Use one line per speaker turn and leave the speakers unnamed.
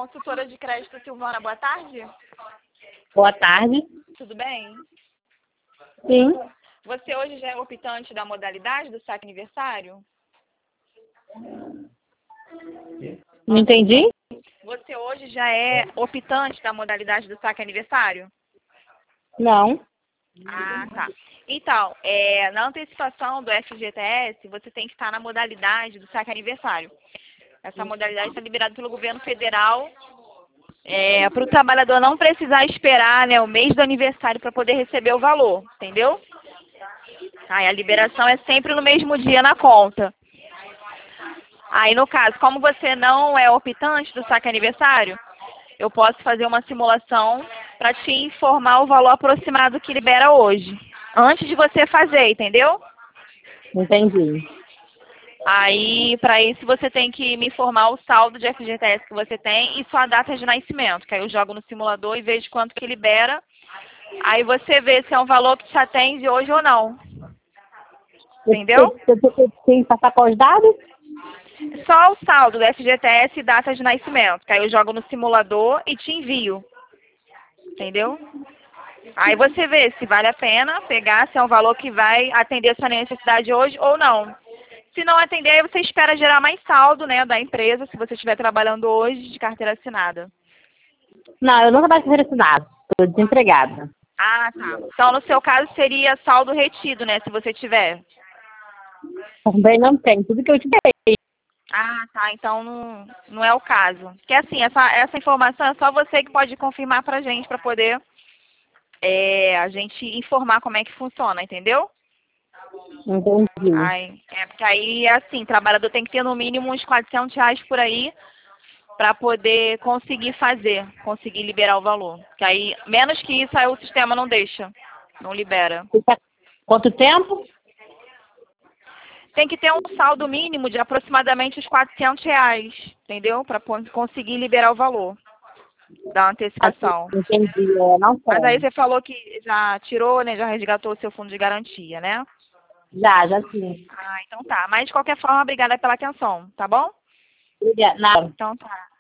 Consultora de crédito Silvana, boa tarde.
Boa tarde.
Tudo bem?
Sim.
Você hoje já é optante da modalidade do saque aniversário?
Não entendi?
Você hoje já é optante da modalidade do saque aniversário?
Não.
Ah, tá. Então, na antecipação do FGTS, você tem que estar na modalidade do saque aniversário. Essa modalidade está liberada pelo governo federal para o trabalhador não precisar esperar, né, o mês do aniversário para poder receber o valor, entendeu? Aí a liberação é sempre no mesmo dia na conta. Aí, no caso, como você não é optante do saque aniversário, eu posso fazer uma simulação para te informar o valor aproximado que libera hoje, antes de você fazer, entendeu?
Entendi.
Aí, para isso, você tem que me informar o saldo de FGTS que você tem e sua data de nascimento, que aí eu jogo no simulador e vejo quanto que libera. Aí você vê se é um valor que te atende hoje ou não. Entendeu?
Você tem que passar quais dados?
Só o saldo do FGTS e data de nascimento, que aí eu jogo no simulador e te envio. Entendeu? Aí você vê se vale a pena pegar, se é um valor que vai atender a sua necessidade hoje ou não. Se não atender, aí você espera gerar mais saldo, né, da empresa, se você estiver trabalhando hoje de carteira assinada.
Não, eu não trabalho com direcionado. Estou desempregada.
Ah, tá. Então, no seu caso, seria saldo retido, né, se você tiver.
Também não tem. Tudo que eu te dei.
Ah, tá. Então, não é o caso. Porque, assim, essa informação é só você que pode confirmar pra gente, pra poder a gente informar como é que funciona, entendeu?
Entendi.
Porque aí, assim, o trabalhador tem que ter no mínimo uns R$ 400 por aí para poder conseguir fazer, conseguir liberar o valor. Que aí, menos que isso, aí o sistema não deixa, não libera.
Quanto tempo?
Tem que ter um saldo mínimo de aproximadamente os R$ 400, entendeu? Para conseguir liberar o valor da
Assim,
antecipação.
entendi. Não
Mas aí
tem.
você falou que já tirou, né? Já resgatou o seu fundo de garantia, né?
Já sim.
Ah, então tá. Mas de qualquer forma, obrigada pela atenção, tá bom?
Obrigada.
Então tá.